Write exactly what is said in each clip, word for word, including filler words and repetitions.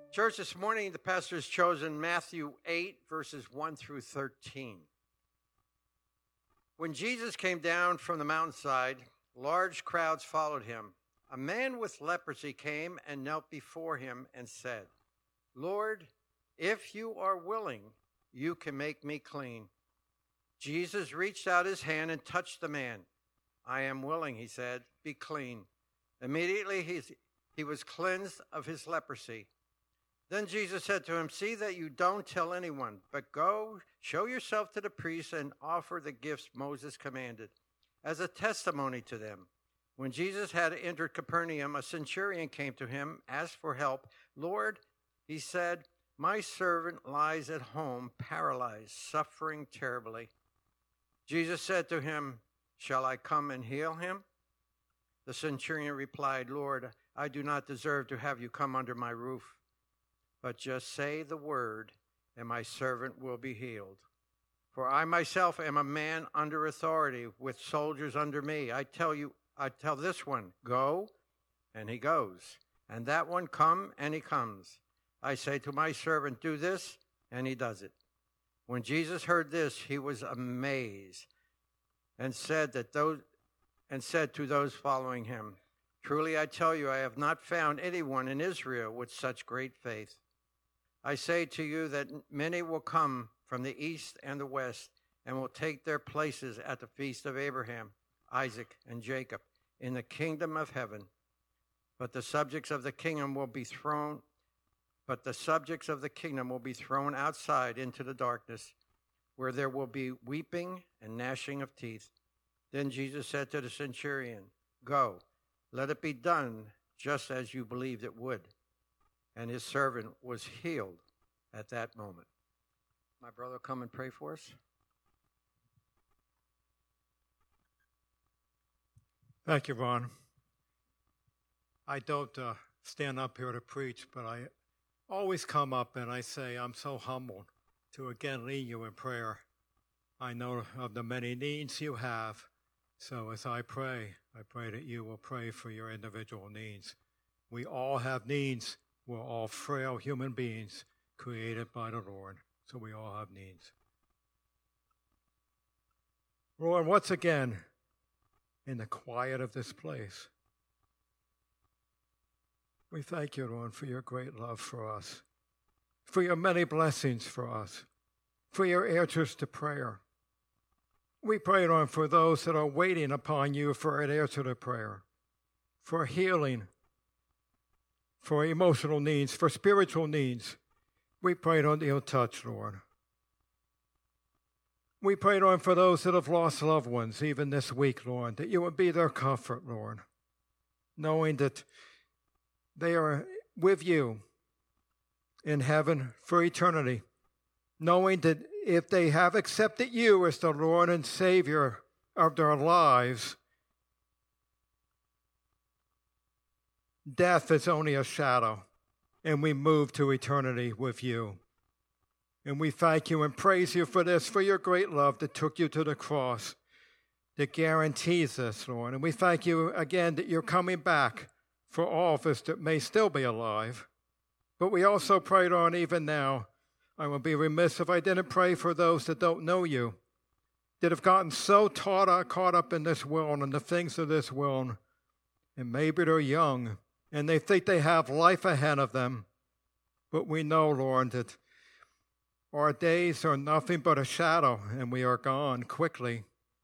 Church, this morning the pastor has chosen Matthew eight, verses one through thirteen. When Jesus came down from the mountainside, large crowds followed him. A man with leprosy came and knelt before him and said, "Lord, if you are willing, you can make me clean." Jesus reached out his hand and touched the man. "I am willing," he said, "be clean." Immediately he, he was cleansed of his leprosy. Then Jesus said to him, "See that you don't tell anyone, but go, show yourself to the priests and offer the gifts Moses commanded as a testimony to them." When Jesus had entered Capernaum, a centurion came to him, asked for help. "Lord," he said, "my servant lies at home, paralyzed, suffering terribly." Jesus said to him, "Shall I come and heal him?" The centurion replied, "Lord, I do not deserve to have you come under my roof. But just say the word, and my servant will be healed. For I myself am a man under authority, with soldiers under me. I tell you, I tell this one, 'Go,' and he goes. And that one, 'Come,' and he comes. I say to my servant, 'Do this,' and he does it." When Jesus heard this, he was amazed, and said that those and said to those following him, "Truly I tell you, I have not found anyone in Israel with such great faith. I say to you that many will come from the east and the west and will take their places at the feast of Abraham, Isaac, and Jacob in the kingdom of heaven. But the subjects of the kingdom will be thrown, but the subjects of the kingdom will be thrown outside into the darkness, where there will be weeping and gnashing of teeth." Then Jesus said to the centurion, "Go, let it be done just as you believed it would." And his servant was healed at that moment. My brother, come and pray for us. Thank you, Ron. I don't uh, stand up here to preach, but I always come up and I say I'm so humbled to again lead you in prayer. I know of the many needs you have, so as I pray, I pray that you will pray for your individual needs. We all have needs. We're all frail human beings created by the Lord, so we all have needs. Lord, once again, in the quiet of this place, we thank you, Lord, for your great love for us, for your many blessings for us, for your answers to prayer. We pray, Lord, for those that are waiting upon you for an answer to prayer, for healing, for emotional needs, for spiritual needs. We pray, Lord, that you'll touch, Lord. We pray, Lord, for those that have lost loved ones, even this week, Lord, that you would be their comfort, Lord, knowing that they are with you in heaven for eternity, knowing that if they have accepted you as the Lord and Savior of their lives, death is only a shadow, and we move to eternity with you. And we thank you and praise you for this, for your great love that took you to the cross, that guarantees this, Lord. And we thank you again that you're coming back for all of us that may still be alive. But we also pray, Lord, even now, I will be remiss if I didn't pray for those that don't know you, that have gotten so taught, caught up in this world and the things of this world, and maybe they're young, and they think they have life ahead of them. But we know, Lord, that our days are nothing but a shadow, and we are gone quickly.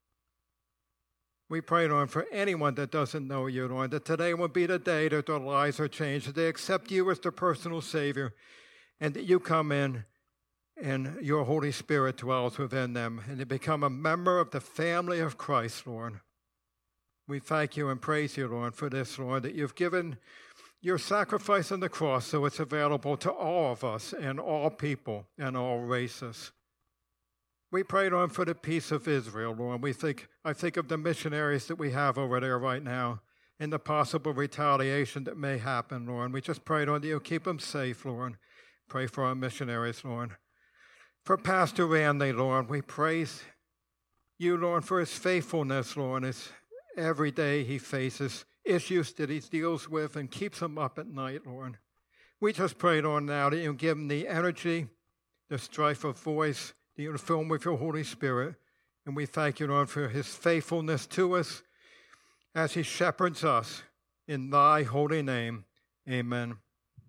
We pray, Lord, for anyone that doesn't know you, Lord, that today will be the day that their lives are changed, that they accept you as their personal Savior, and that you come in and your Holy Spirit dwells within them, and they become a member of the family of Christ, Lord. We thank you and praise you, Lord, for this, Lord, that you've given your sacrifice on the cross so it's available to all of us and all people and all races. We pray, Lord, for the peace of Israel, Lord. We think, I think of the missionaries that we have over there right now and the possible retaliation that may happen, Lord. We just pray, Lord, that you'll keep them safe, Lord. Pray for our missionaries, Lord. For Pastor Randy, Lord, we praise you, Lord, for his faithfulness, Lord, as every day he faces issues that he deals with and keeps them up at night, Lord. We just pray, Lord, now that you give him the energy, the strife of voice, that you fill him with your Holy Spirit. And we thank you, Lord, for his faithfulness to us as he shepherds us. In thy holy name, amen.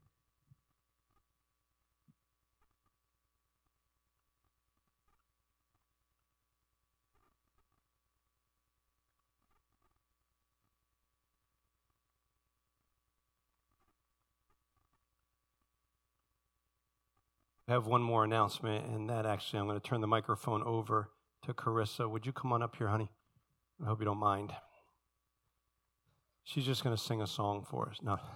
I have one more announcement, and that actually, I'm going to turn the microphone over to Carissa. Would you come on up here, honey? I hope you don't mind. She's just going to sing a song for us. No.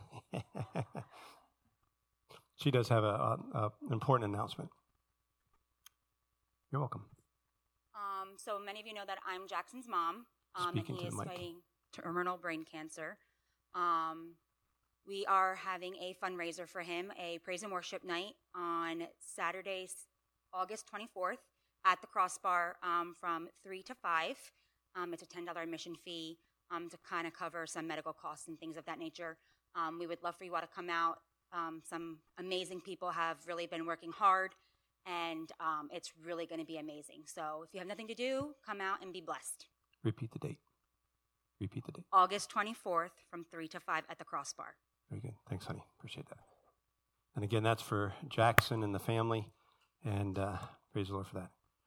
She does have an important announcement. You're welcome. Um, so many of you know that I'm Jackson's mom, um, Speaking and he to the is mic. fighting terminal brain cancer. Um, we are having a fundraiser for him, a praise and worship night on Saturday, August twenty-fourth at the Crossbar um, from three to five. Um, it's a ten dollars admission fee um, to kind of cover some medical costs and things of that nature. Um, we would love for you all to come out. Um, some amazing people have really been working hard, and um, it's really going to be amazing. So if you have nothing to do, come out and be blessed. Repeat the date. Repeat the date. August twenty-fourth from three to five at the Crossbar. Very good. Thanks, honey. Appreciate that. And again, that's for Jackson and the family, and uh, praise the Lord for that.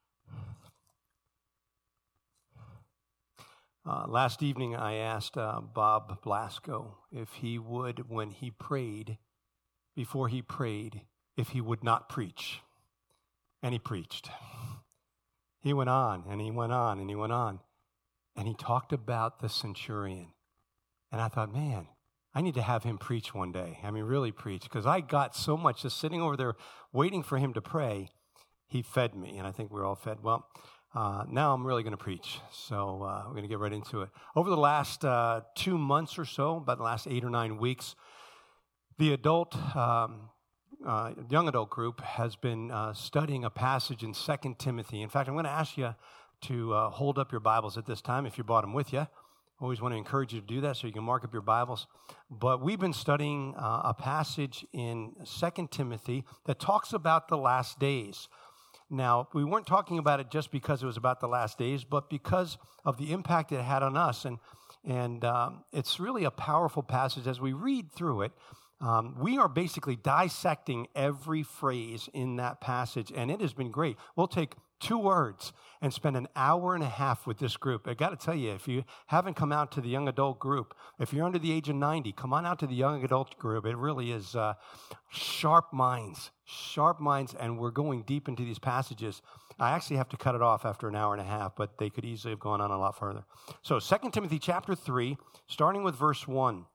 Uh, last evening, I asked uh, Bob Blasco if he would, when he prayed, before he prayed, if he would not preach. And he preached. He went on, and he went on, and he went on. And he talked about the centurion. And I thought, man, I need to have him preach one day. I mean, really preach. Because I got so much just sitting over there waiting for him to pray. He fed me, and I think we're all fed. Well, uh, now I'm really going to preach. So uh, we're going to get right into it. Over the last uh, two months or so, about the last eight or nine weeks, the adult, um, uh, young adult group has been uh, studying a passage in Second Timothy. In fact, I'm going to ask you to uh, hold up your Bibles at this time if you brought them with you. Always want to encourage you to do that so you can mark up your Bibles. But we've been studying uh, a passage in Second Timothy that talks about the last days. Now, we weren't talking about it just because it was about the last days, but because of the impact it had on us. And, and um, it's really a powerful passage. As we read through it, um, we are basically dissecting every phrase in that passage, and it has been great. We'll take two words and spend an hour and a half with this group. I got to tell you, if you haven't come out to the young adult group, if you're under the age of ninety, come on out to the young adult group. It really is uh, sharp minds, sharp minds, and we're going deep into these passages. I actually have to cut it off after an hour and a half, but they could easily have gone on a lot further. So Second Timothy chapter three, starting with verse one,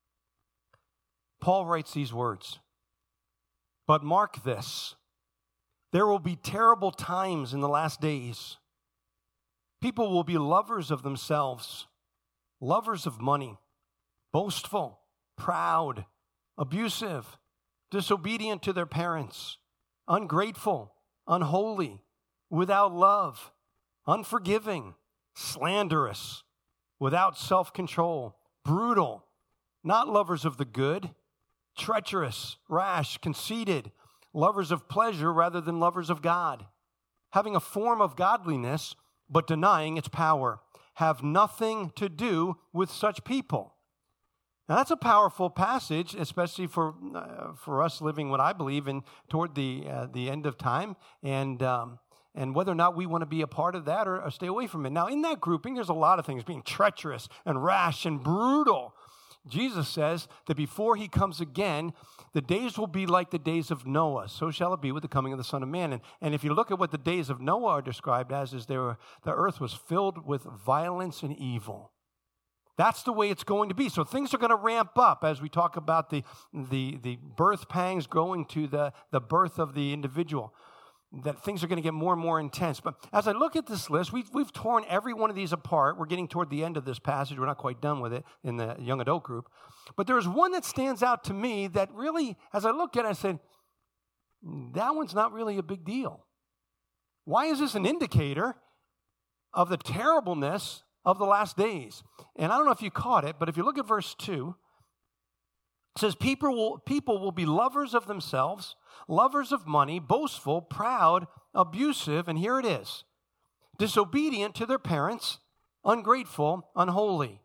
Paul writes these words, "But mark this, there will be terrible times in the last days. People will be lovers of themselves, lovers of money, boastful, proud, abusive, disobedient to their parents, ungrateful, unholy, without love, unforgiving, slanderous, without self-control, brutal, not lovers of the good, treacherous, rash, conceited, lovers of pleasure rather than lovers of God, having a form of godliness, but denying its power. Have nothing to do with such people." Now, that's a powerful passage, especially for uh, for us living what I believe in toward the uh, the end of time, and um, and whether or not we want to be a part of that or, or stay away from it. Now, in that grouping, there's a lot of things, being treacherous and rash and brutal. Jesus says that before he comes again, the days will be like the days of Noah. So shall it be with the coming of the Son of Man. And, and if you look at what the days of Noah are described as, is there were, the earth was filled with violence and evil. That's the way it's going to be. So things are going to ramp up as we talk about the, the, the birth pangs going to the, the birth of the individual. That things are going to get more and more intense. But as I look at this list, we've, we've torn every one of these apart. We're getting toward the end of this passage. We're not quite done with it in the young adult group. But there's one that stands out to me that really, as I look at it, I said, that one's not really a big deal. Why is this an indicator of the terribleness of the last days? And I don't know if you caught it, but if you look at verse two, It says people will, people will be lovers of themselves, lovers of money, boastful, proud, abusive, and here it is, disobedient to their parents, ungrateful, unholy.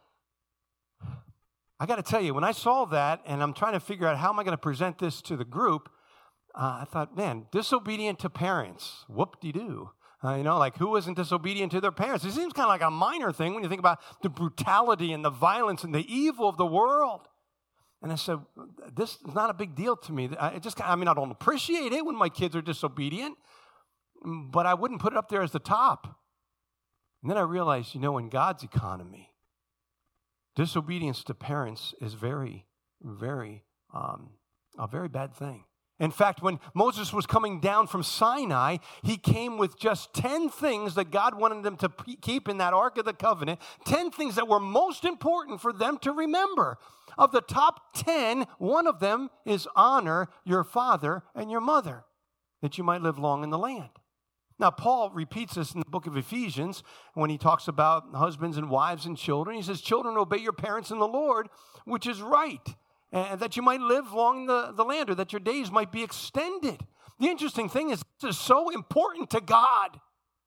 I got to tell you, when I saw that, and I'm trying to figure out how am I going to present this to the group, uh, I thought, man, disobedient to parents, whoop-de-doo. Uh, you know, like who isn't disobedient to their parents? It seems kind of like a minor thing when you think about the brutality and the violence and the evil of the world. And I said, this is not a big deal to me. I just, I mean, I don't appreciate it when my kids are disobedient, but I wouldn't put it up there as the top. And then I realized, you know, in God's economy, disobedience to parents is very, very, um, a very bad thing. In fact, when Moses was coming down from Sinai, he came with just ten things that God wanted them to keep in that Ark of the Covenant, ten things that were most important for them to remember. Of the top ten, one of them is honor your father and your mother, that you might live long in the land. Now, Paul repeats this in the book of Ephesians when he talks about husbands and wives and children. He says, children, obey your parents in the Lord, which is right, and that you might live long in the, the land, or that your days might be extended. The interesting thing is, this is so important to God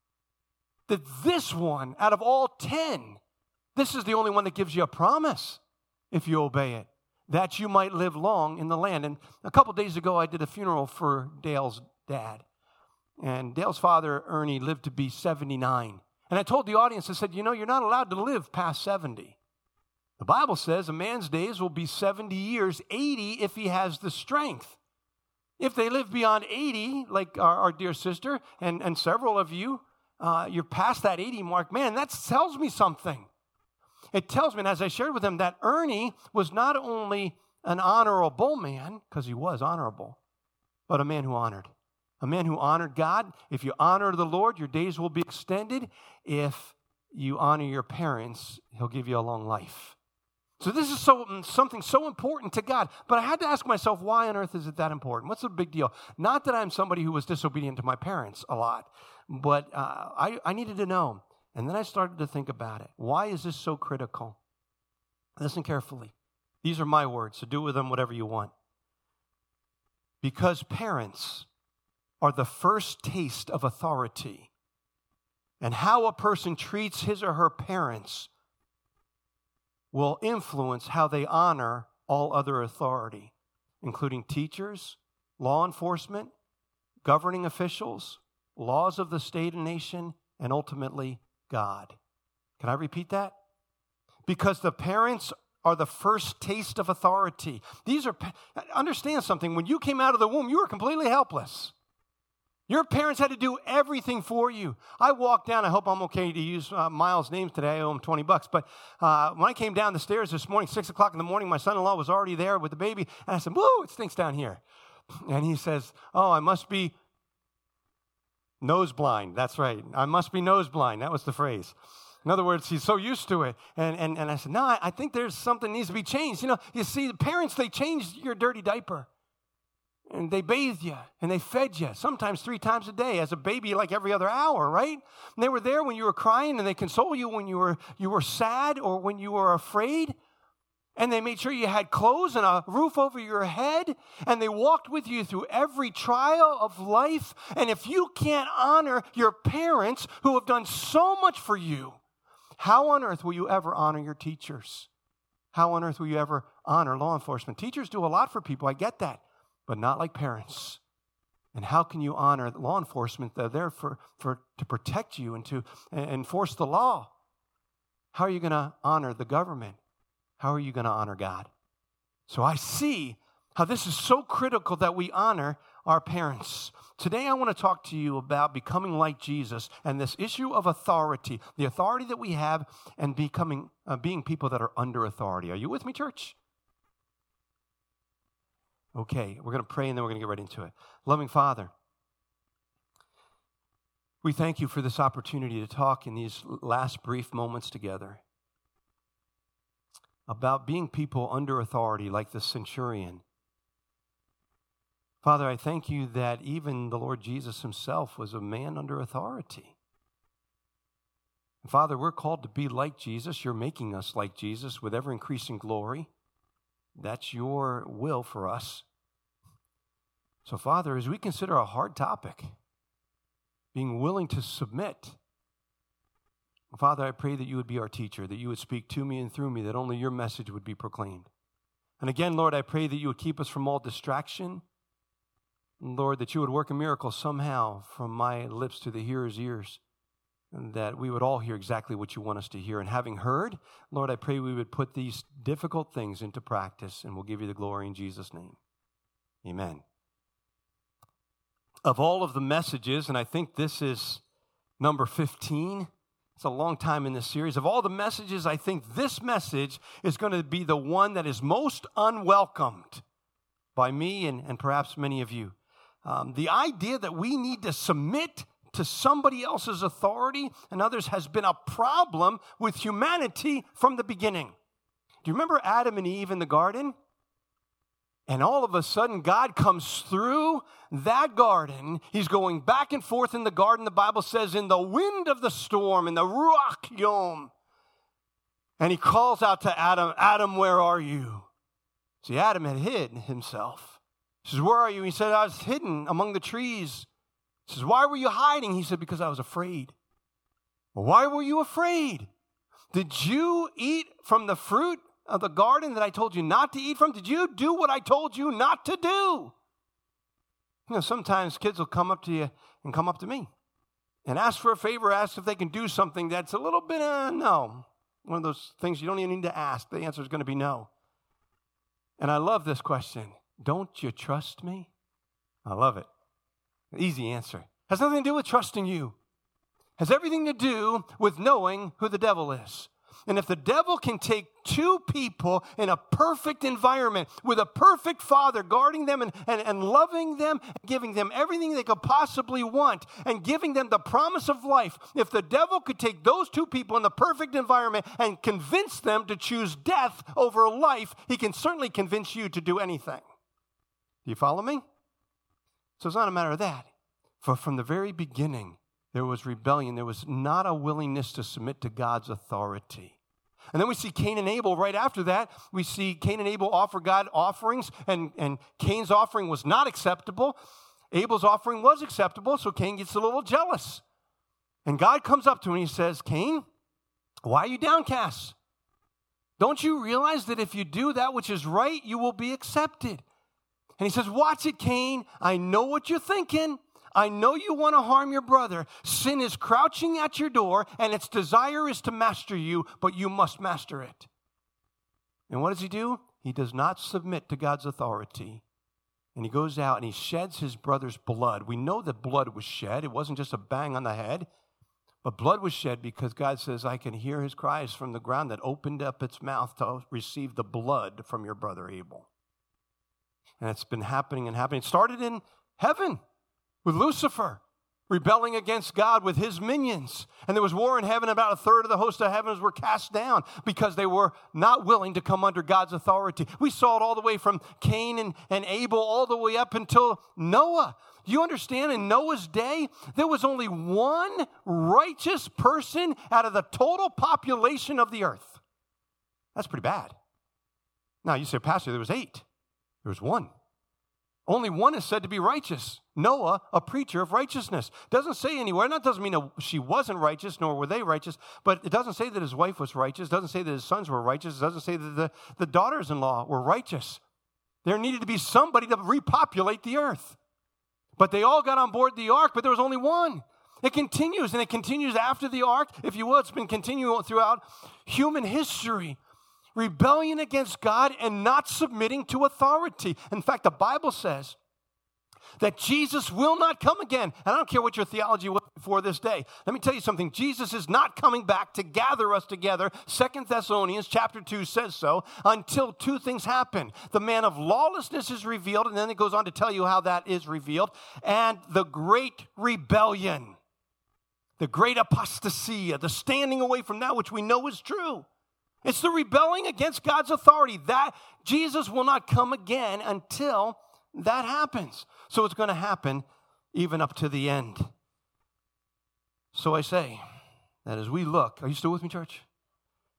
that this one, out of all ten, this is the only one that gives you a promise if you obey it, that you might live long in the land. And a couple days ago, I did a funeral for Dale's dad. And Dale's father, Ernie, lived to be seventy-nine. And I told the audience, I said, you know, you're not allowed to live past seventy. The Bible says a man's days will be seventy years, eighty if he has the strength. If they live beyond eighty, like our, our dear sister and, and several of you, uh, you're past that eighty mark, man, that tells me something. It tells me, and as I shared with him, that Ernie was not only an honorable man, because he was honorable, but a man who honored. A man who honored God. If you honor the Lord, your days will be extended. If you honor your parents, he'll give you a long life. So this is so something so important to God. But I had to ask myself, why on earth is it that important? What's the big deal? Not that I'm somebody who was disobedient to my parents a lot, but uh, I, I needed to know. And then I started to think about it. Why is this so critical? Listen carefully. These are my words, so do with them whatever you want. Because parents are the first taste of authority. And how a person treats his or her parents will influence how they honor all other authority, including teachers, law enforcement, governing officials, laws of the state and nation, and ultimately God. Can I repeat that? Because the parents are the first taste of authority. These are, understand something, when you came out of the womb, you were completely helpless. Your parents had to do everything for you. I walked down, I hope I'm okay to use uh, Miles' name today, I owe him twenty bucks, but uh, when I came down the stairs this morning, six o'clock in the morning, my son-in-law was already there with the baby, and I said, whoa, it stinks down here. And he says, oh, I must be nose blind. That's right, I must be nose blind. That was the phrase. In other words, he's so used to it. And, and, and I said, no, I, I think there's something needs to be changed. You know, you see, the parents, they changed your dirty diaper. And they bathed you, and they fed you, sometimes three times a day, as a baby, like every other hour, right? And they were there when you were crying, and they console you when you were you were sad or when you were afraid. And they made sure you had clothes and a roof over your head, and they walked with you through every trial of life. And if you can't honor your parents who have done so much for you, how on earth will you ever honor your teachers? How on earth will you ever honor law enforcement? Teachers do a lot for people, I get that. But not like parents. And how can you honor law enforcement? They're there for, for to protect you and to enforce the law. How are you going to honor the government? How are you going to honor God? So I see how this is so critical that we honor our parents. Today I want to talk to you about becoming like Jesus and this issue of authority, the authority that we have, and becoming uh, being people that are under authority. Are you with me, church? Okay, we're going to pray and then we're going to get right into it. Loving Father, we thank you for this opportunity to talk in these last brief moments together about being people under authority like the centurion. Father, I thank you that even the Lord Jesus himself was a man under authority. Father, we're called to be like Jesus. You're making us like Jesus with ever increasing glory. that's your will for us. So, Father, as we consider a hard topic, being willing to submit, Father, I pray that you would be our teacher, that you would speak to me and through me, that only your message would be proclaimed. And again, Lord, I pray that you would keep us from all distraction. Lord, that you would work a miracle somehow from my lips to the hearer's ears, and that we would all hear exactly what you want us to hear. And having heard, Lord, I pray we would put these difficult things into practice, and we'll give you the glory in Jesus' name. Amen. Of all of the messages, and I think this is number fifteen, it's a long time in this series. Of all the messages, I think this message is going to be the one that is most unwelcomed by me and, and perhaps many of you. Um, the idea that we need to submit to somebody else's authority and others has been a problem with humanity from the beginning. Do you remember Adam and Eve in the garden? And all of a sudden, God comes through that garden. He's going back and forth in the garden, the Bible says, in the wind of the storm, in the Ruach Yom. And he calls out to Adam, Adam, where are you? See, Adam had hid himself. He says, where are you? He said, I was hidden among the trees. He says, why were you hiding? He said, because I was afraid. Well, why were you afraid? Did you eat from the fruit of the garden that I told you not to eat from? Did you do what I told you not to do? You know, sometimes kids will come up to you and come up to me and ask for a favor, ask if they can do something that's a little bit, uh, no. One of those things you don't even need to ask. The answer is going to be no. And I love this question. Don't you trust me? I love it. Easy answer. Has nothing to do with trusting you. Has everything to do with knowing who the devil is. And if the devil can take two people in a perfect environment with a perfect father guarding them and, and, and loving them, giving them everything they could possibly want and giving them the promise of life, if the devil could take those two people in the perfect environment and convince them to choose death over life, he can certainly convince you to do anything. Do you follow me? So it's not a matter of that. For from the very beginning, there was rebellion. There was not a willingness to submit to God's authority. And then we see Cain and Abel right after that. We see Cain and Abel offer God offerings, and, and Cain's offering was not acceptable. Abel's offering was acceptable, so Cain gets a little jealous. And God comes up to him and he says, Cain, why are you downcast? Don't you realize that if you do that which is right, you will be accepted? And he says, watch it, Cain. I know what you're thinking. I know you want to harm your brother. Sin is crouching at your door, and its desire is to master you, but you must master it. And what does he do? He does not submit to God's authority. And he goes out and he sheds his brother's blood. We know that blood was shed. It wasn't just a bang on the head, but blood was shed because God says, I can hear his cries from the ground that opened up its mouth to receive the blood from your brother Abel. And it's been happening and happening. It started in heaven with Lucifer rebelling against God with his minions. And there was war in heaven. About a third of the host of heavens were cast down because they were not willing to come under God's authority. We saw it all the way from Cain and, and Abel all the way up until Noah. You understand, in Noah's day, there was only one righteous person out of the total population of the earth. That's pretty bad. Now, you say, Pastor, there was eight. There was one. Only one is said to be righteous. Noah, a preacher of righteousness. Doesn't say anywhere, and that doesn't mean she wasn't righteous, nor were they righteous, but it doesn't say that his wife was righteous. It doesn't say that his sons were righteous. It doesn't say that the, the daughters-in-law were righteous. There needed to be somebody to repopulate the earth. But they all got on board the ark, but there was only one. It continues, and it continues after the ark. If you will, it's been continuing throughout human history. Rebellion against God and not submitting to authority. In fact, the Bible says that Jesus will not come again. And I don't care what your theology was before this day. Let me tell you something. Jesus is not coming back to gather us together. Second Thessalonians chapter two says so, until two things happen. The man of lawlessness is revealed, and then it goes on to tell you how that is revealed, and the great rebellion, the great apostasia, the standing away from that which we know is true. It's the rebelling against God's authority. That Jesus will not come again until that happens. So it's going to happen even up to the end. So I say that as we look, are you still with me, church?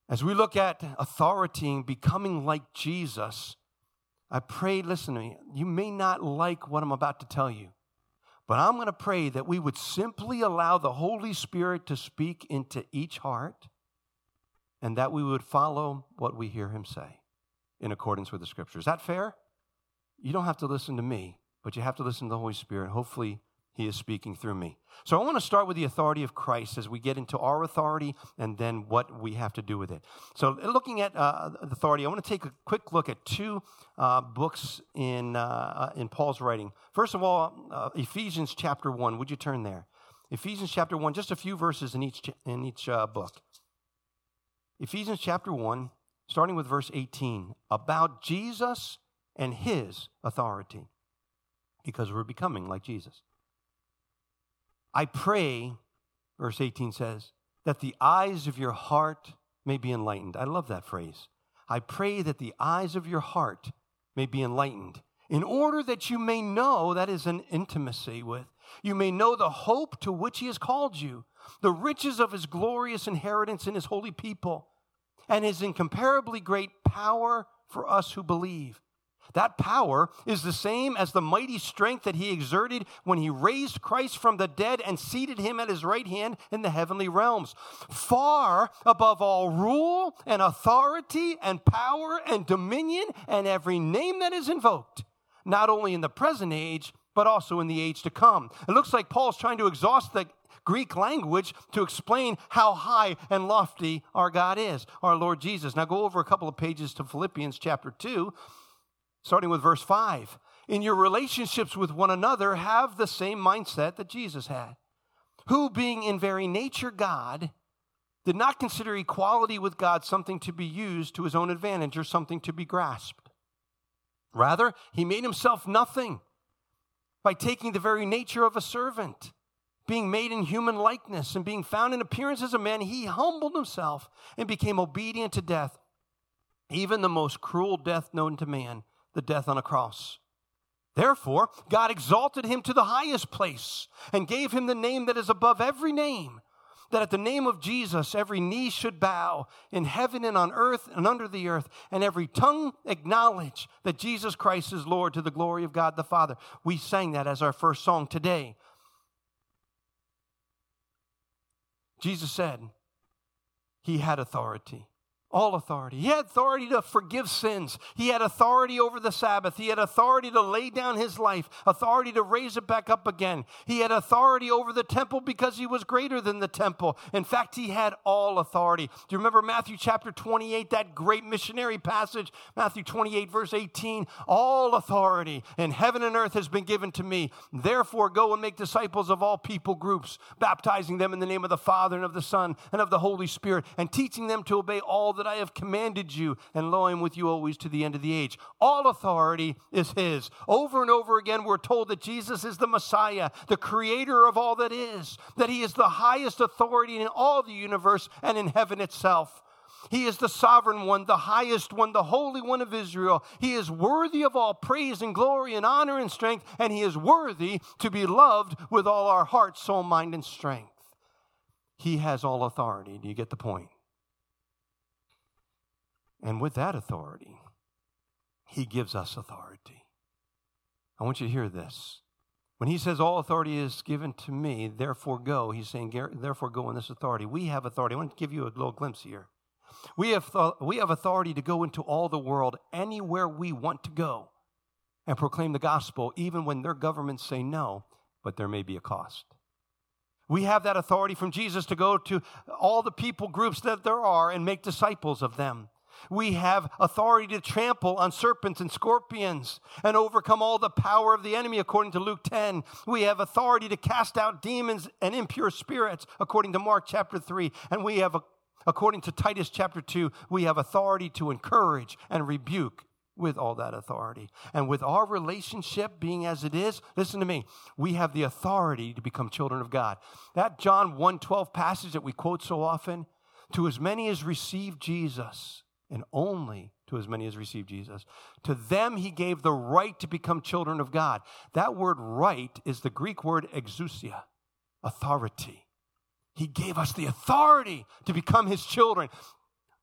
As we look at authority and becoming like Jesus, I pray, listen to me, you may not like what I'm about to tell you, but I'm going to pray that we would simply allow the Holy Spirit to speak into each heart and that we would follow what we hear him say in accordance with the Scripture. Is that fair? You don't have to listen to me, but you have to listen to the Holy Spirit. Hopefully, he is speaking through me. So I want to start with the authority of Christ as we get into our authority and then what we have to do with it. So looking at uh, authority, I want to take a quick look at two uh, books in uh, in Paul's writing. First of all, uh, Ephesians chapter one. Would you turn there? Ephesians chapter one, just a few verses in each in each uh, book. Ephesians chapter one, starting with verse eighteen, about Jesus and his authority, because we're becoming like Jesus. I pray, verse eighteen says, that the eyes of your heart may be enlightened. I love that phrase. I pray that the eyes of your heart may be enlightened, in order that you may know, that is an intimacy with, you may know the hope to which he has called you, the riches of his glorious inheritance in his holy people, and his incomparably great power for us who believe. That power is the same as the mighty strength that he exerted when he raised Christ from the dead and seated him at his right hand in the heavenly realms, far above all rule and authority and power and dominion and every name that is invoked, not only in the present age, but also in the age to come. It looks like Paul's trying to exhaust the Greek language to explain how high and lofty our God is, our Lord Jesus. Now go over a couple of pages to Philippians chapter two, starting with verse five. In your relationships with one another, have the same mindset that Jesus had, who being in very nature God, did not consider equality with God something to be used to his own advantage or something to be grasped. Rather, he made himself nothing by taking the very nature of a servant. Being made in human likeness and being found in appearance as a man, he humbled himself and became obedient to death, even the most cruel death known to man, the death on a cross. Therefore, God exalted him to the highest place and gave him the name that is above every name, that at the name of Jesus every knee should bow in heaven and on earth and under the earth, and every tongue acknowledge that Jesus Christ is Lord, to the glory of God the Father. We sang that as our first song today. Jesus said he had authority. All authority. He had authority to forgive sins. He had authority over the Sabbath. He had authority to lay down his life, authority to raise it back up again. He had authority over the temple because he was greater than the temple. In fact, he had all authority. Do you remember Matthew chapter twenty-eight, that great missionary passage? Matthew twenty-eight, verse eighteen, all authority in heaven and earth has been given to me. Therefore, go and make disciples of all people groups, baptizing them in the name of the Father and of the Son and of the Holy Spirit, and teaching them to obey all that I have commanded you, and lo, I am with you always to the end of the age. All authority is his. Over and over again, we're told that Jesus is the Messiah, the creator of all that is, that he is the highest authority in all the universe and in heaven itself. He is the sovereign one, the highest one, the Holy One of Israel. He is worthy of all praise and glory and honor and strength, and he is worthy to be loved with all our heart, soul, mind, and strength. He has all authority. Do you get the point? And with that authority, he gives us authority. I want you to hear this. When he says all authority is given to me, therefore go, he's saying, therefore go in this authority. We have authority. I want to give you a little glimpse here. We have, th- we have authority to go into all the world, anywhere we want to go, and proclaim the gospel, even when their governments say no, but there may be a cost. We have that authority from Jesus to go to all the people groups that there are and make disciples of them. We have authority to trample on serpents and scorpions and overcome all the power of the enemy, according to Luke ten. We have authority to cast out demons and impure spirits, according to Mark chapter three. And we have, according to Titus chapter two, we have authority to encourage and rebuke with all that authority. And with our relationship being as it is, listen to me, we have the authority to become children of God. That John one twelve passage that we quote so often, to as many as received Jesus, and only to as many as received Jesus, to them he gave the right to become children of God. That word right is the Greek word exousia, authority. He gave us the authority to become his children.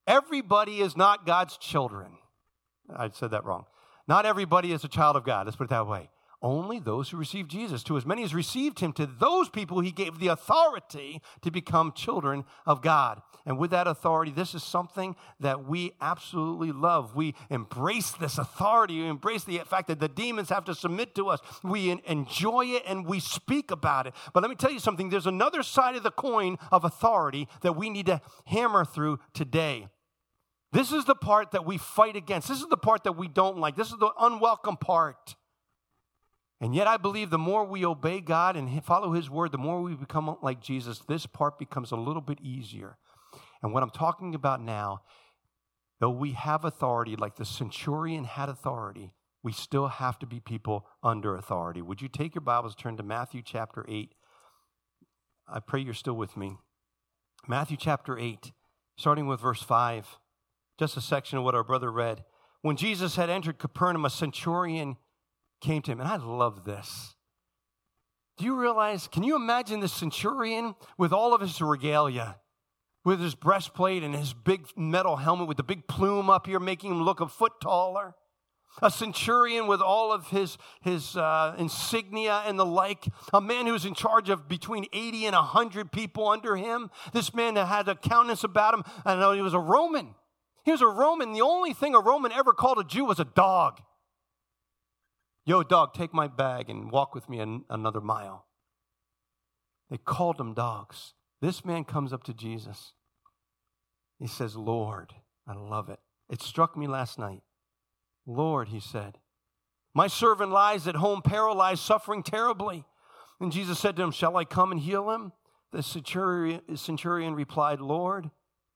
Everybody is not God's children. I said that wrong. Not everybody is a child of God. Let's put it that way. Only those who receive Jesus. To as many as received him, to those people he gave the authority to become children of God. And with that authority, this is something that we absolutely love. We embrace this authority. We embrace the fact that the demons have to submit to us. We enjoy it and we speak about it. But let me tell you something. There's another side of the coin of authority that we need to hammer through today. This is the part that we fight against. This is the part that we don't like. This is the unwelcome part. And yet I believe the more we obey God and follow his word, the more we become like Jesus, this part becomes a little bit easier. And what I'm talking about now, though we have authority, like the centurion had authority, we still have to be people under authority. Would you take your Bibles, turn to Matthew chapter eight. I pray you're still with me. Matthew chapter eight, starting with verse five. Just a section of what our brother read. When Jesus had entered Capernaum, a centurion came to him. And I love this. Do you realize, can you imagine the centurion with all of his regalia, with his breastplate and his big metal helmet with the big plume up here, making him look a foot taller? A centurion with all of his, his uh, insignia and the like. A man who's in charge of between eighty and one hundred people under him. This man that had a countenance about him. I know he was a Roman. He was a Roman. The only thing a Roman ever called a Jew was a dog. Yo, dog, take my bag and walk with me an, another mile. They called them dogs. This man comes up to Jesus. He says, Lord, I love it. It struck me last night. Lord, he said, my servant lies at home paralyzed, suffering terribly. And Jesus said to him, shall I come and heal him? The centurion, centurion replied, Lord,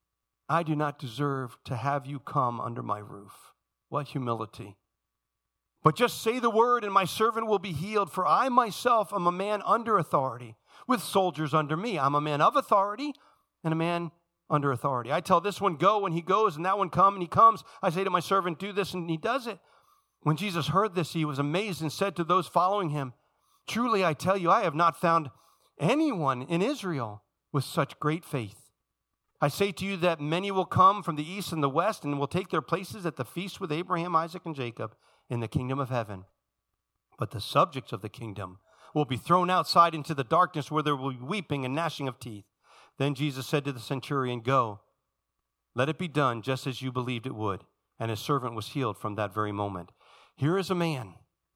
I do not deserve to have you come under my roof. What humility. But just say the word and my servant will be healed, for I myself am a man under authority, with soldiers under me. I'm a man of authority and a man under authority. I tell this one, go, and he goes, and that one come, and he comes. I say to my servant, do this, and he does it. When Jesus heard this, he was amazed and said to those following him, truly I tell you, I have not found anyone in Israel with such great faith. I say to you that many will come from the east and the west and will take their places at the feast with Abraham, Isaac, and Jacob in the kingdom of heaven. But the subjects of the kingdom will be thrown outside into the darkness where there will be weeping and gnashing of teeth. Then Jesus said to the centurion, go, let it be done just as you believed it would. And his servant was healed from that very moment. Here is a man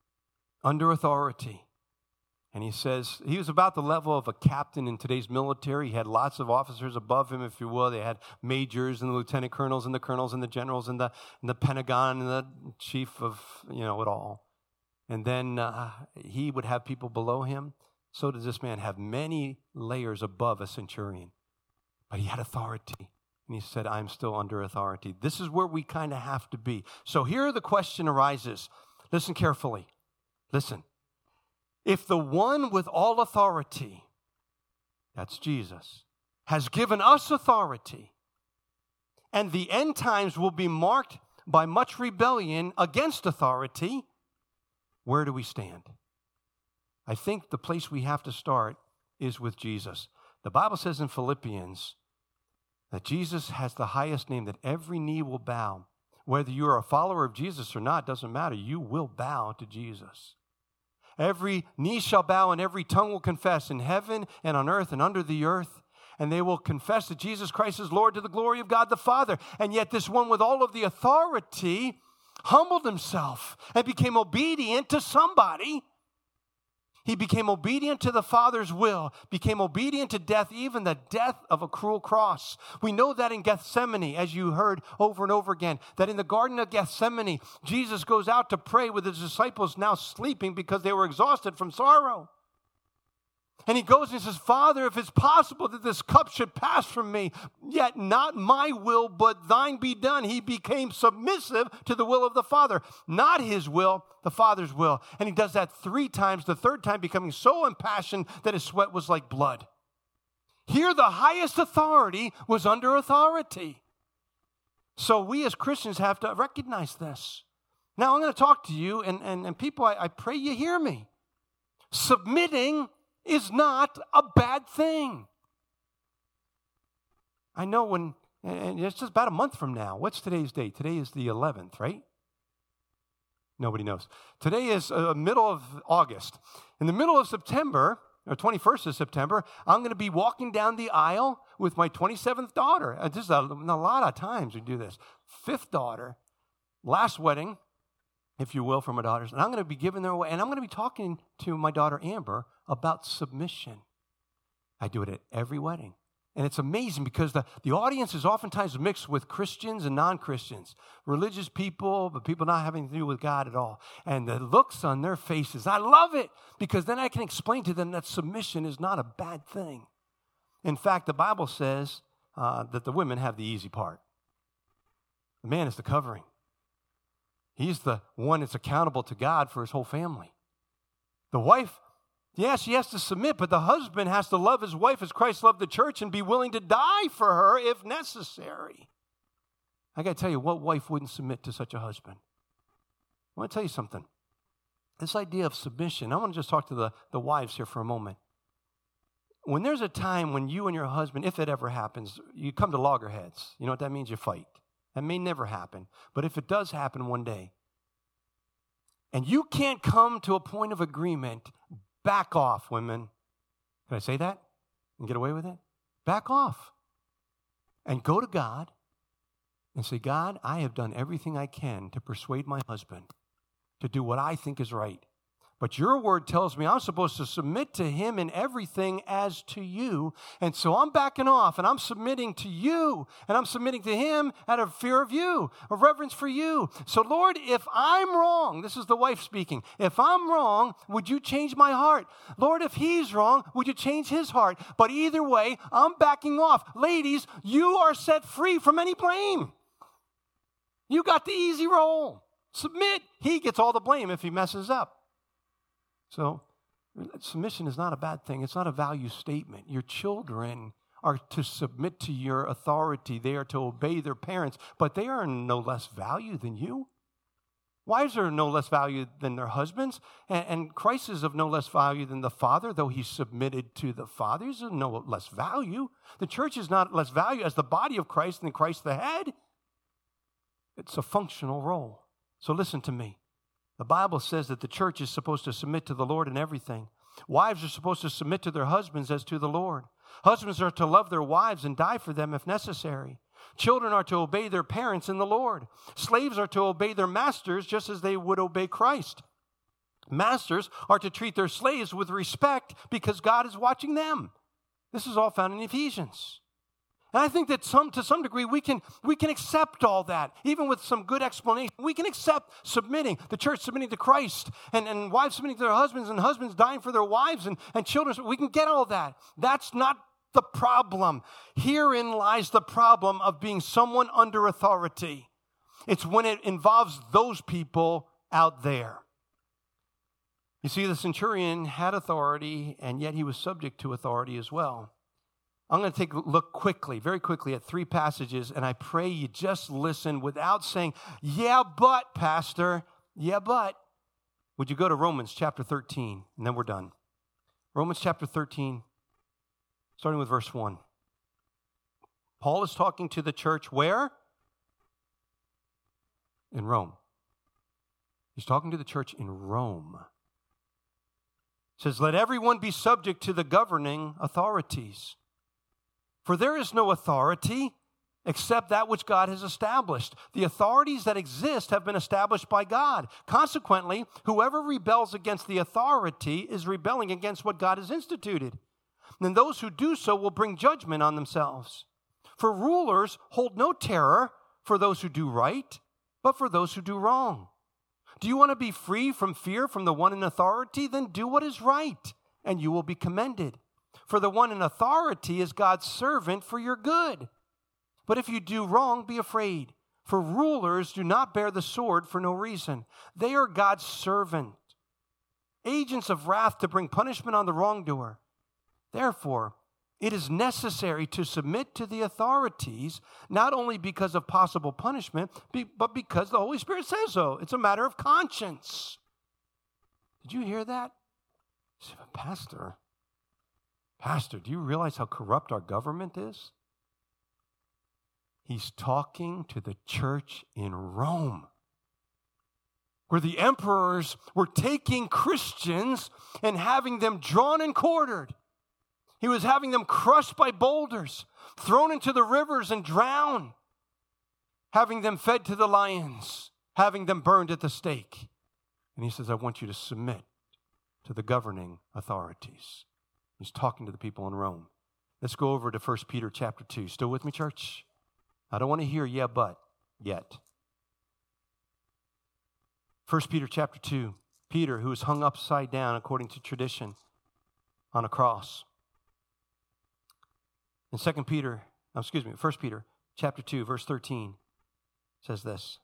under authority. And he says, he was about the level of a captain in today's military. He had lots of officers above him, if you will. They had majors and the lieutenant colonels and the colonels and the generals and the, and the Pentagon and the chief of, you know, it all. And then uh, he would have people below him. So does this man have many layers above a centurion. But he had authority. And he said, I'm still under authority. This is where we kind of have to be. So here the question arises. Listen carefully. Listen. If the one with all authority, that's Jesus, has given us authority, and the end times will be marked by much rebellion against authority, where do we stand? I think the place we have to start is with Jesus. The Bible says in Philippians that Jesus has the highest name, that every knee will bow. Whether you are a follower of Jesus or not, doesn't matter. You will bow to Jesus. Every knee shall bow and every tongue will confess in heaven and on earth and under the earth. And they will confess that Jesus Christ is Lord to the glory of God the Father. And yet this one with all of the authority humbled himself and became obedient to somebody. He became obedient to the Father's will, became obedient to death, even the death of a cruel cross. We know that in Gethsemane, as you heard over and over again, that in the Garden of Gethsemane, Jesus goes out to pray with his disciples now sleeping because they were exhausted from sorrow. And he goes and says, Father, if it's possible that this cup should pass from me, yet not my will, but thine be done. He became submissive to the will of the Father, not his will, the Father's will. And he does that three times, the third time becoming so impassioned that his sweat was like blood. Here, the highest authority was under authority. So we as Christians have to recognize this. Now, I'm going to talk to you, and, and, and people, I, I pray you hear me. Submitting is not a bad thing. I know when And it's just about a month from now. What's today's date? Today is the eleventh, right? Nobody knows. Today is uh, middle of August. In the middle of September, or twenty-first of September, I'm going to be walking down the aisle with my twenty-seventh daughter. Uh, this is a, a lot of times we do this. Fifth daughter, last wedding, if you will, for my daughters. And I'm going to be giving them away. And I'm going to be talking to my daughter Amber about submission. I do it at every wedding. And it's amazing because the, the audience is oftentimes mixed with Christians and non-Christians, religious people, but people not having to do with God at all. And the looks on their faces, I love it, because then I can explain to them that submission is not a bad thing. In fact, the Bible says uh, that the women have the easy part. The man is the covering. He's the one that's accountable to God for his whole family. The wife, yeah, she has to submit, but the husband has to love his wife as Christ loved the church and be willing to die for her if necessary. I got to tell you, what wife wouldn't submit to such a husband? I want to tell you something. This idea of submission, I want to just talk to the, the wives here for a moment. When there's a time when you and your husband, if it ever happens, you come to loggerheads. You know what that means? You fight. That may never happen. But if it does happen one day, and you can't come to a point of agreement, back off, women. Can I say that and get away with it? Back off. And go to God and say, God, I have done everything I can to persuade my husband to do what I think is right. But your word tells me I'm supposed to submit to him in everything as to you. And so I'm backing off and I'm submitting to you. And I'm submitting to him out of fear of you, of reverence for you. So Lord, if I'm wrong, this is the wife speaking. If I'm wrong, would you change my heart? Lord, if he's wrong, would you change his heart? But either way, I'm backing off. Ladies, you are set free from any blame. You got the easy roll. Submit. He gets all the blame if he messes up. So submission is not a bad thing. It's not a value statement. Your children are to submit to your authority. They are to obey their parents, but they are no less value than you. Wives are no less value than their husbands, and, and Christ is of no less value than the Father, though he submitted to the Father. He's of no less value. The church is not less value as the body of Christ than Christ the head. It's a functional role. So listen to me. The Bible says that the church is supposed to submit to the Lord in everything. Wives are supposed to submit to their husbands as to the Lord. Husbands are to love their wives and die for them if necessary. Children are to obey their parents in the Lord. Slaves are to obey their masters just as they would obey Christ. Masters are to treat their slaves with respect because God is watching them. This is all found in Ephesians. And I think that some, to some degree, we can, we can accept all that, even with some good explanation. We can accept submitting, the church submitting to Christ, and, and wives submitting to their husbands, and husbands dying for their wives, and, and children. We can get all that. That's not the problem. Herein lies the problem of being someone under authority. It's when it involves those people out there. You see, the centurion had authority, and yet he was subject to authority as well. I'm going to take a look quickly, very quickly at three passages, and I pray you just listen without saying, yeah, but, Pastor, yeah, but. Would you go to Romans chapter thirteen, and then we're done. Romans chapter thirteen, starting with verse one. Paul is talking to the church where? In Rome. He's talking to the church in Rome. It says, let everyone be subject to the governing authorities. For there is no authority except that which God has established. The authorities that exist have been established by God. Consequently, whoever rebels against the authority is rebelling against what God has instituted. And those who do so will bring judgment on themselves. For rulers hold no terror for those who do right, but for those who do wrong. Do you want to be free from fear from the one in authority? Then do what is right, and you will be commended. For the one in authority is God's servant for your good. But if you do wrong, be afraid. For rulers do not bear the sword for no reason. They are God's servant, agents of wrath to bring punishment on the wrongdoer. Therefore, it is necessary to submit to the authorities, not only because of possible punishment, but because the Holy Spirit says so. It's a matter of conscience. Did you hear that? Pastor, Pastor, do you realize how corrupt our government is? He's talking to the church in Rome, where the emperors were taking Christians and having them drawn and quartered. He was having them crushed by boulders, thrown into the rivers and drowned, having them fed to the lions, having them burned at the stake. And he says, I want you to submit to the governing authorities. He's talking to the people in Rome. Let's go over to First Peter chapter two. Still with me, church? I don't want to hear yeah, but yet. First Peter chapter two. Peter, who was hung upside down according to tradition on a cross. In Second Peter, oh, excuse me, First Peter chapter two, verse thirteen says this.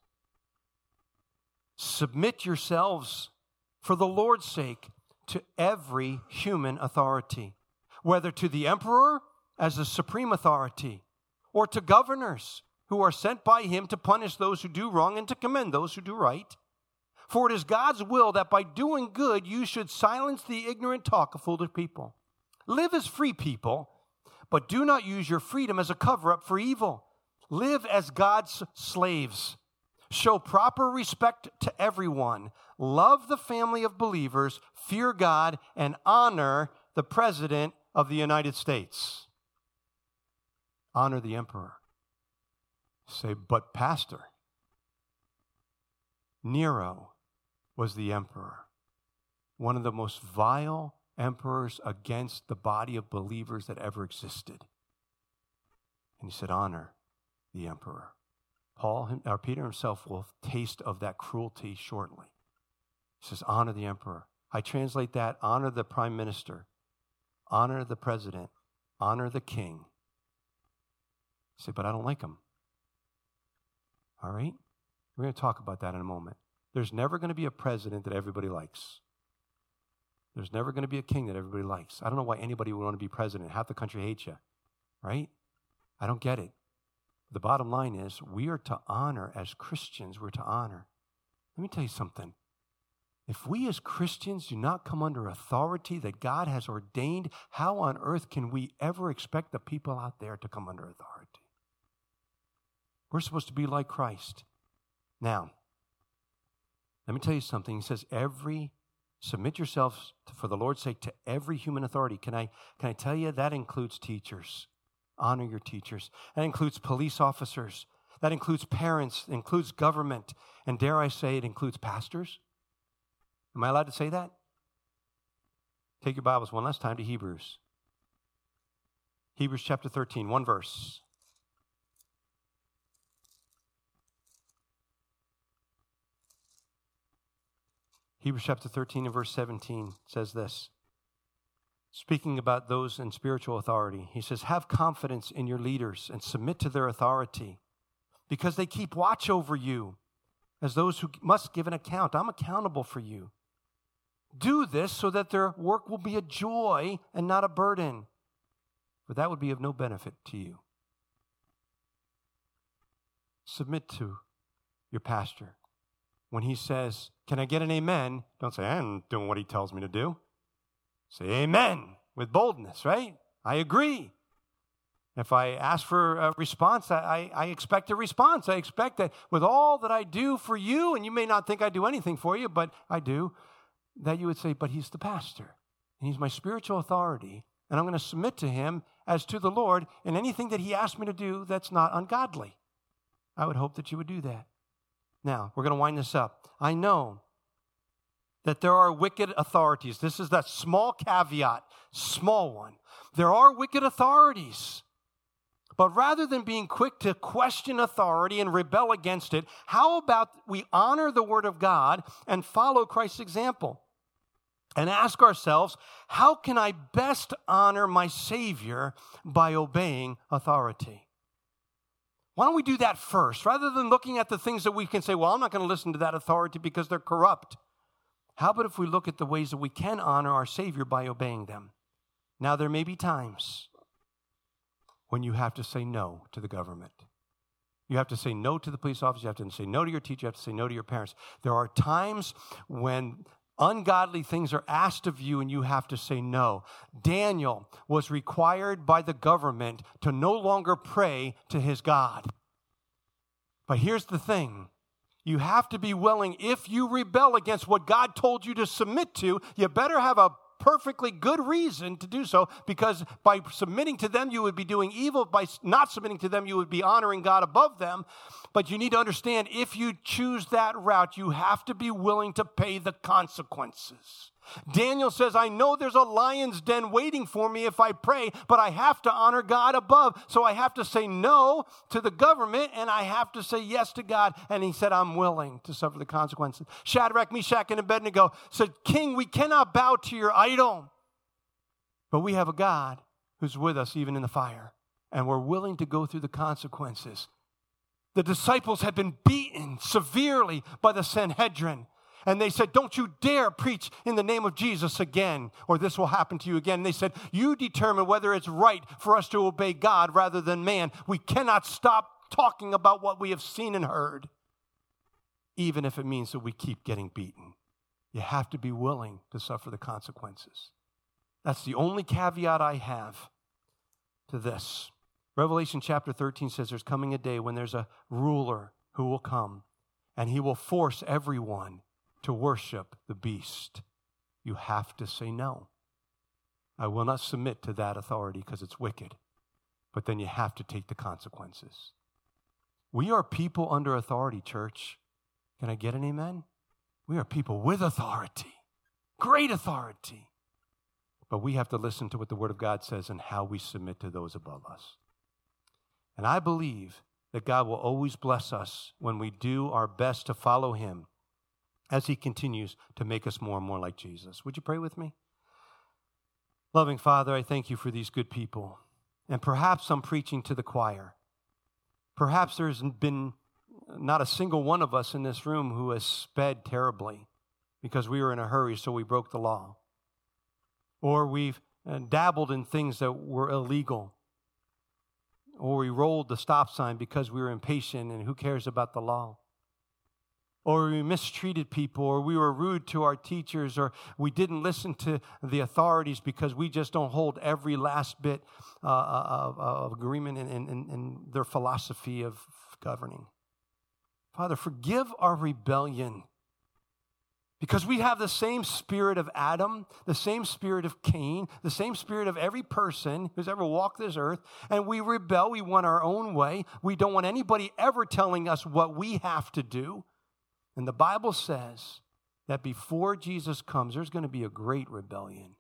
Submit yourselves for the Lord's sake to every human authority, whether to the emperor as the supreme authority, or to governors who are sent by him to punish those who do wrong and to commend those who do right. For it is God's will that by doing good you should silence the ignorant talk of foolish people. Live as free people, but do not use your freedom as a cover-up for evil. Live as God's slaves. Show proper respect to everyone. Love the family of believers. Fear God and honor the President of the United States. Honor the emperor. Say, but pastor, Nero was the emperor. One of the most vile emperors against the body of believers that ever existed. And he said, honor the emperor. Paul, or Peter himself will taste of that cruelty shortly. He says, honor the emperor. I translate that, honor the prime minister, honor the president, honor the king. You say, but I don't like him. All right? We're going to talk about that in a moment. There's never going to be a president that everybody likes. There's never going to be a king that everybody likes. I don't know why anybody would want to be president. Half the country hates you, right? I don't get it. The bottom line is we are to honor, as Christians, we're to honor. Let me tell you something. If we as Christians do not come under authority that God has ordained, how on earth can we ever expect the people out there to come under authority? We're supposed to be like Christ. Now, let me tell you something. He says, every, submit yourselves to, for the Lord's sake to every human authority. Can I, can I tell you that includes teachers? Honor your teachers. That includes police officers. That includes parents. It includes government. And dare I say, it includes pastors. Am I allowed to say that? Take your Bibles one last time to Hebrews. Hebrews chapter thirteen, one verse. Hebrews chapter thirteen and verse seventeen says this. Speaking about those in spiritual authority, he says, have confidence in your leaders and submit to their authority because they keep watch over you as those who must give an account. I'm accountable for you. Do this so that their work will be a joy and not a burden, for that would be of no benefit to you. Submit to your pastor. When he says, can I get an amen? Don't say, I'm doing what he tells me to do. Say amen with boldness, right? I agree. If I ask for a response, I, I, I expect a response. I expect that with all that I do for you, and you may not think I do anything for you, but I do, that you would say, but he's the pastor, and he's my spiritual authority, and I'm going to submit to him as to the Lord in anything that he asked me to do that's not ungodly. I would hope that you would do that. Now, we're going to wind this up. I know that there are wicked authorities. This is that small caveat, small one. There are wicked authorities. But rather than being quick to question authority and rebel against it, how about we honor the Word of God and follow Christ's example? And ask ourselves, how can I best honor my Savior by obeying authority? Why don't we do that first? Rather than looking at the things that we can say, well, I'm not going to listen to that authority because they're corrupt. How about if we look at the ways that we can honor our Savior by obeying them? Now, there may be times when you have to say no to the government. You have to say no to the police officer. You have to say no to your teacher. You have to say no to your parents. There are times when ungodly things are asked of you and you have to say no. Daniel was required by the government to no longer pray to his God. But here's the thing. You have to be willing, if you rebel against what God told you to submit to, you better have a perfectly good reason to do so, because by submitting to them, you would be doing evil. By not submitting to them, you would be honoring God above them. But you need to understand, if you choose that route, you have to be willing to pay the consequences. Daniel says, I know there's a lion's den waiting for me if I pray, but I have to honor God above. So I have to say no to the government, and I have to say yes to God. And he said, I'm willing to suffer the consequences. Shadrach, Meshach, and Abednego said, King, we cannot bow to your idol, but we have a God who's with us even in the fire, and we're willing to go through the consequences. The disciples had been beaten severely by the Sanhedrin. And they said, don't you dare preach in the name of Jesus again, or this will happen to you again. And they said, you determine whether it's right for us to obey God rather than man. We cannot stop talking about what we have seen and heard, even if it means that we keep getting beaten. You have to be willing to suffer the consequences. That's the only caveat I have to this. Revelation chapter thirteen says there's coming a day when there's a ruler who will come, and he will force everyone to worship the beast. You have to say no. I will not submit to that authority because it's wicked. But then you have to take the consequences. We are people under authority, church. Can I get an amen? We are people with authority, great authority. But we have to listen to what the Word of God says and how we submit to those above us. And I believe that God will always bless us when we do our best to follow him, as he continues to make us more and more like Jesus. Would you pray with me? Loving Father, I thank you for these good people. And perhaps I'm preaching to the choir. Perhaps there's been not a single one of us in this room who has sped terribly because we were in a hurry, so we broke the law. Or we've dabbled in things that were illegal. Or we rolled the stop sign because we were impatient, and who cares about the law? Or we mistreated people, or we were rude to our teachers, or we didn't listen to the authorities because we just don't hold every last bit uh, of, of agreement in, in, in their philosophy of governing. Father, forgive our rebellion, because we have the same spirit of Adam, the same spirit of Cain, the same spirit of every person who's ever walked this earth, and we rebel. We want our own way. We don't want anybody ever telling us what we have to do. And the Bible says that before Jesus comes, there's going to be a great rebellion.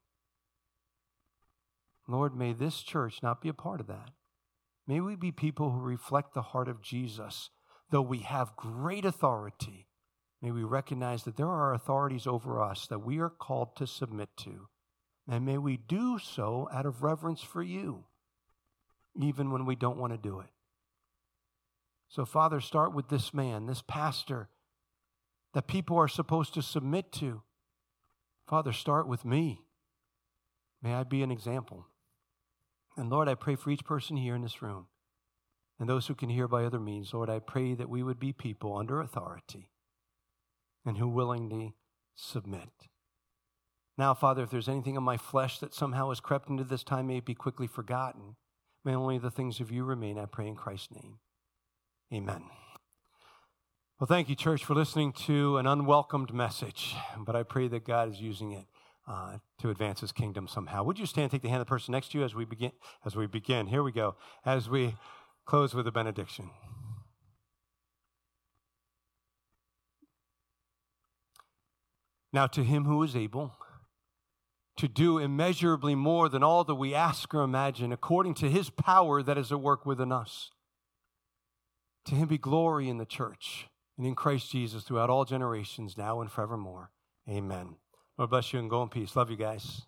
Lord, may this church not be a part of that. May we be people who reflect the heart of Jesus. Though we have great authority, may we recognize that there are authorities over us that we are called to submit to. And may we do so out of reverence for you, even when we don't want to do it. So, Father, start with this man, this pastor, that people are supposed to submit to. Father, start with me. May I be an example. And Lord, I pray for each person here in this room and those who can hear by other means. Lord, I pray that we would be people under authority and who willingly submit. Now, Father, if there's anything in my flesh that somehow has crept into this time, may it be quickly forgotten. May only the things of you remain, I pray in Christ's name. Amen. Well, thank you, church, for listening to an unwelcomed message, but I pray that God is using it uh, to advance his kingdom somehow. Would you stand, take the hand of the person next to you as we begin? As we begin, here we go, as we close with a benediction. Now, to him who is able to do immeasurably more than all that we ask or imagine, according to his power that is at work within us, to him be glory in the church and in Christ Jesus throughout all generations, now and forevermore. Amen. Lord bless you and go in peace. Love you guys.